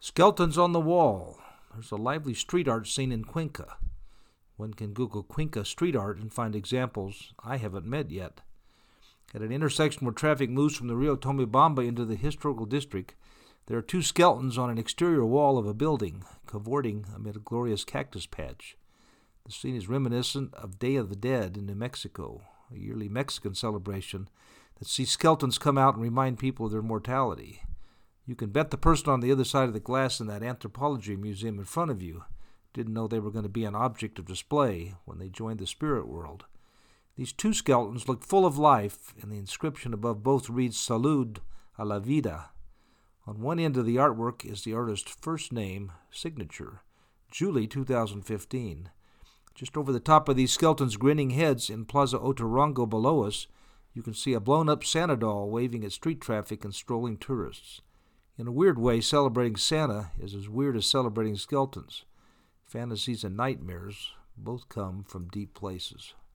Skeletons on the wall. There's a lively street art scene in Cuenca. One can Google Cuenca street art and find examples I haven't met yet. At an intersection where traffic moves from the Rio Tomebamba into the historical district, there are two skeletons on an exterior wall of a building, cavorting amid a glorious cactus patch. The scene is reminiscent of Day of the Dead in New Mexico, a yearly Mexican celebration that sees skeletons come out and remind people of their mortality. You can bet the person on the other side of the glass in that anthropology museum in front of you didn't know they were going to be an object of display when they joined the spirit world. These two skeletons look full of life, and the inscription above both reads Salud a la vida. On one end of the artwork is the artist's first name, signature, Julie 2015. Just over the top of these skeletons' grinning heads in Plaza Otorongo below us, you can see a blown-up Santa doll waving at street traffic and strolling tourists. In a weird way, celebrating Santa is as weird as celebrating skeletons. Fantasies and nightmares both come from deep places.